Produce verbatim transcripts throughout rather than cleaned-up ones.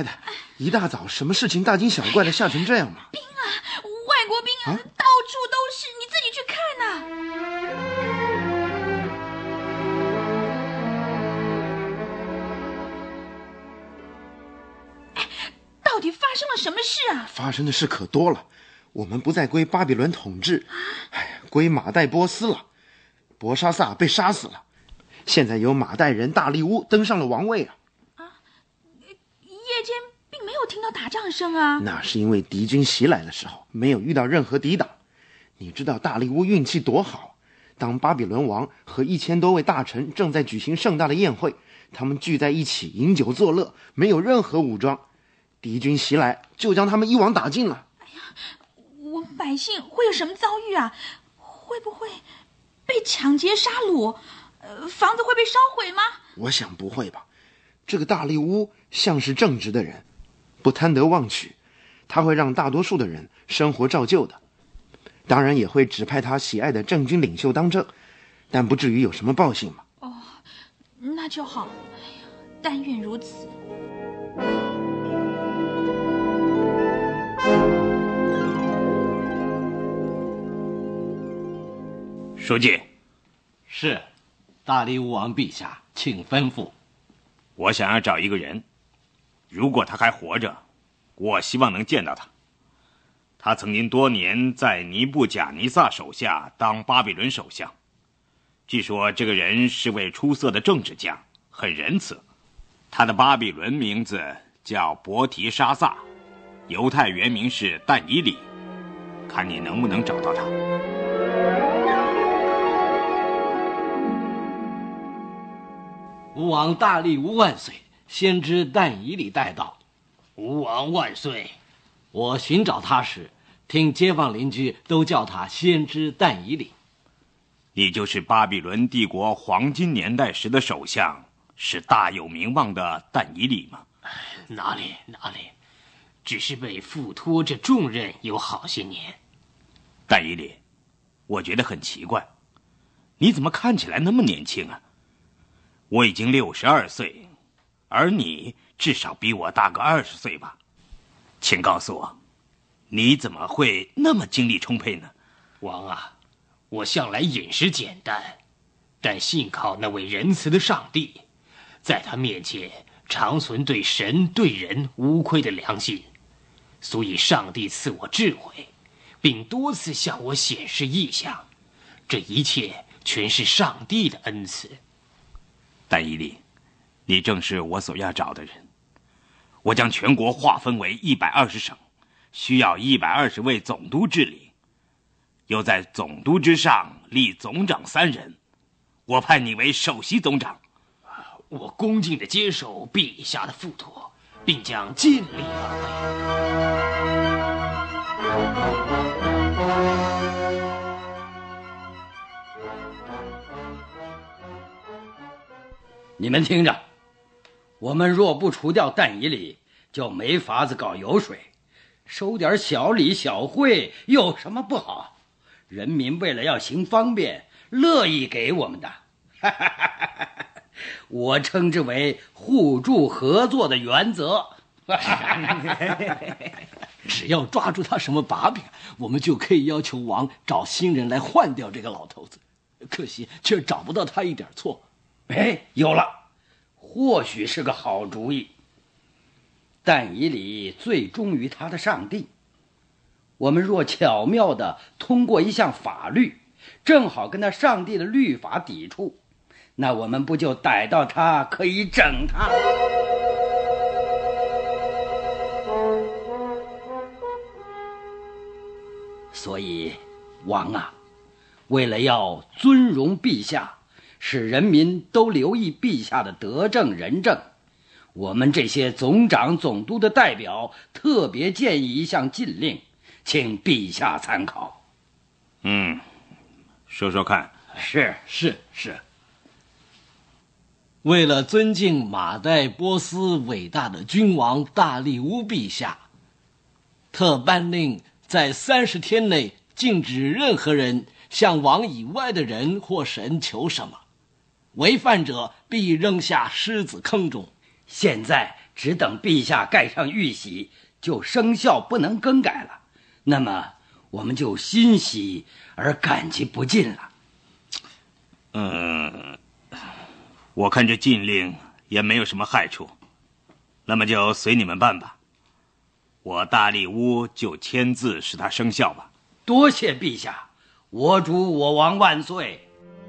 的，一大早什么事情大惊小怪的吓成这样吗？ 兵啊，外国兵啊，啊到处都是，你自己去看呐、啊。到底发生了什么事啊？ 发生的事可多了，我们不再归巴比伦统治，哎呀，归马代波斯了。伯沙撒被杀死了，现在由马代人大利乌登上了王位啊！ 啊，夜间并没有听到打仗声啊。 那是因为敌军袭来的时候没有遇到任何抵挡。你知道大利乌运气多好，当巴比伦王和一千多位大臣正在举行盛大的宴会，他们聚在一起饮酒作乐，没有任何武装。敌军袭来就将他们一网打尽了。 哎呀，我们百姓会有什么遭遇啊？会不会被抢劫杀戮？呃，房子会被烧毁吗？ 我想不会吧。这个大利乌像是正直的人，不贪得妄取，他会让大多数的人生活照旧的。当然也会指派他喜爱的政军领袖当政，但不至于有什么报信嘛。 哦，那就好。哎呀，但愿如此。 书记。 是，大利乌王陛下，请吩咐。 我想要找一个人，如果他还活着，我希望能见到他。他曾经多年在尼布贾尼撒手下当巴比伦首相，据说这个人是位出色的政治家，很仁慈。他的巴比伦名字叫伯提沙撒，犹太原名是但以理，看你能不能找到他。 吾王大利乌万岁，先知但以理带到。 吾王万岁。 我寻找他时，听街坊邻居都叫他先知但以理。 你就是巴比伦帝国黄金年代时的首相，是大有名望的但以理吗？ 哪里哪里，只是被付托着重任有好些年。 但以理，我觉得很奇怪，你怎么看起来那么年轻啊？我已经六十二岁，而你至少比我大个二十岁吧？请告诉我，你怎么会那么精力充沛呢？ 王啊，我向来饮食简单，但信靠那位仁慈的上帝，在他面前常存对神对人无愧的良心，所以上帝赐我智慧，并多次向我显示异象，这一切全是上帝的恩赐。 但以理，你正是我所要找的人。我将全国划分为一百二十省，需要一百二十位总督治理，又在总督之上立总长三人。我派你为首席总长。 我恭敬地接受陛下的付托，并将尽力而为。 你们听着，我们若不除掉但以理，就没法子搞油水，收点小礼小惠有什么不好？人民为了要行方便，乐意给我们的。我称之为互助合作的原则。 只要抓住他什么把柄，我们就可以要求王找新人来换掉这个老头子。可惜却找不到他一点错。 哎，有了，或许是个好主意。但以理最忠于他的上帝，我们若巧妙地通过一项法律，正好跟他上帝的律法抵触，那我们不就逮到他，可以整他？所以，王啊，为了要尊荣陛下，使人民都留意陛下的德政仁政，我们这些总长总督的代表特别建议一项禁令，请陛下参考。 嗯，说说看。 是是是。为了尊敬马代波斯伟大的君王大利乌陛下，特颁令在三十天内禁止任何人向王以外的人或神求什么，违犯者必扔下狮子坑中。 现在只等陛下盖上玉玺，就生效不能更改了，那么我们就欣喜而感激不尽了。 嗯，我看这禁令也没有什么害处，那么就随你们办吧。我大力乌就签字使它生效吧。 多谢陛下，我主我王万岁。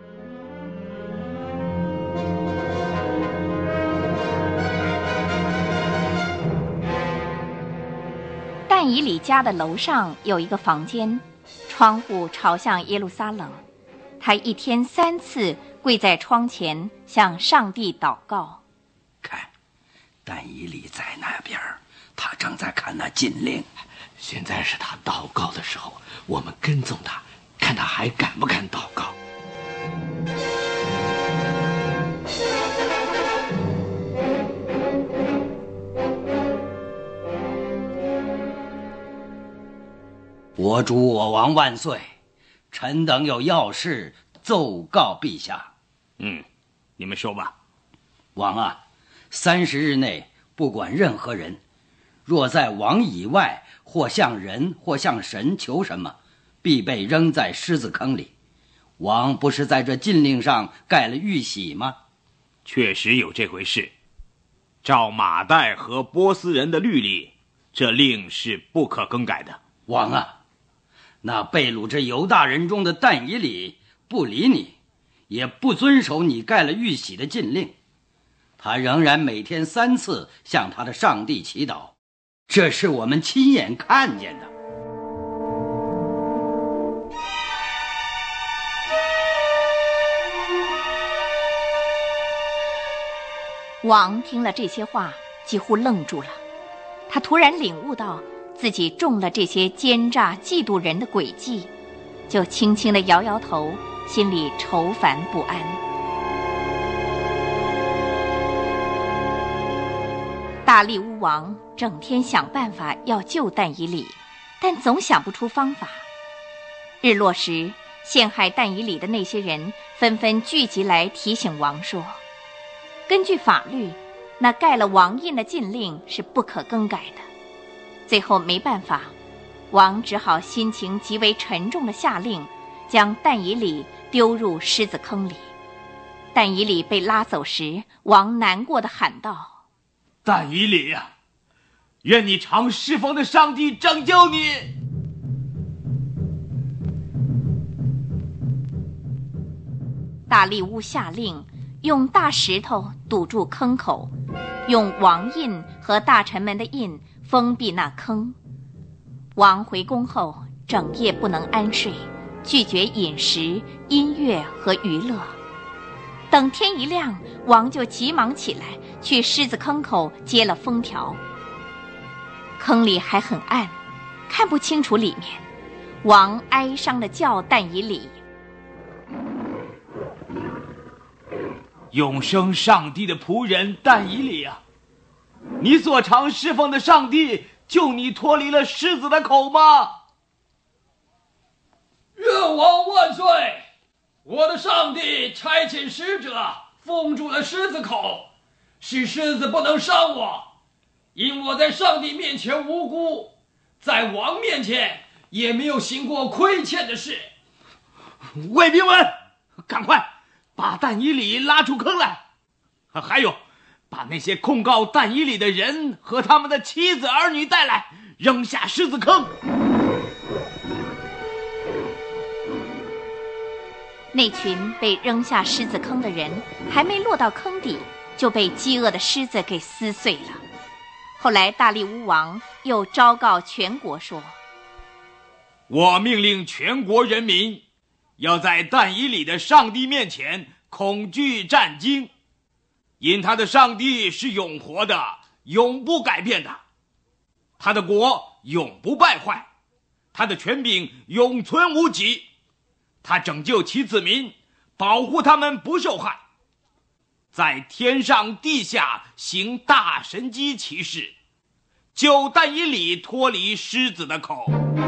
但以理家的楼上有一个房间，窗户朝向耶路撒冷。他一天三次跪在窗前向上帝祷告。 看，但以理在那边，他正在看那禁令。 现在是他祷告的时候，我们跟踪他，看他还敢不敢祷告。 我主我王万岁，臣等有要事奏告陛下。 嗯，你们说吧。 王啊，三十日内不管任何人，若在王以外或向人或向神求什么，必被扔在狮子坑里。王不是在这禁令上盖了玉玺吗？ 确实有这回事。照马代和波斯人的律例，这令是不可更改的。 王啊，那被掳之犹大人中的但以理不理你，也不遵守你盖了玉玺的禁令，他仍然每天三次向他的上帝祈祷，这是我们亲眼看见的。 王听了这些话，几乎愣住了。他突然领悟到自己中了这些奸诈嫉妒人的诡计，就轻轻地摇摇头，心里愁烦不安。大利乌王整天想办法要救但以理，但总想不出方法。日落时，陷害但以理的那些人纷纷聚集来提醒王说，根据法律，那盖了王印的禁令是不可更改的。最后没办法，王只好心情极为沉重地下令，将但以理丢入狮子坑里。但以理被拉走时，王难过地喊道： 但以理啊，愿你常侍奉的上帝拯救你。 大利乌下令用大石头堵住坑口，用王印和大臣们的印封闭那坑。王回宫后整夜不能安睡，拒绝饮食、音乐和娱乐。等天一亮，王就急忙起来，去狮子坑口接了封条。坑里还很暗，看不清楚里面。王哀伤地叫但以理： 永生上帝的仆人但以理啊，你所常侍奉的上帝救你脱离了狮子的口吗？ 愿王万岁！我的上帝差遣使者封住了狮子口，使狮子不能伤我，因我在上帝面前无辜，在王面前也没有行过亏欠的事。 卫兵们，赶快把但以理拉出坑来！还有，把那些控告但以理的人和他们的妻子儿女带来，扔下狮子坑。 那群被扔下狮子坑的人还没落到坑底，就被饥饿的狮子给撕碎了。后来大利乌王又昭告全国说： 我命令全国人民要在但以理的上帝面前恐惧战惊，因他的上帝是永活的，永不改变的，他的国永不败坏，他的权柄永存无极，他拯救其子民，保护他们不受害，在天上地下行大神机奇事，救但以理脱离狮子的口。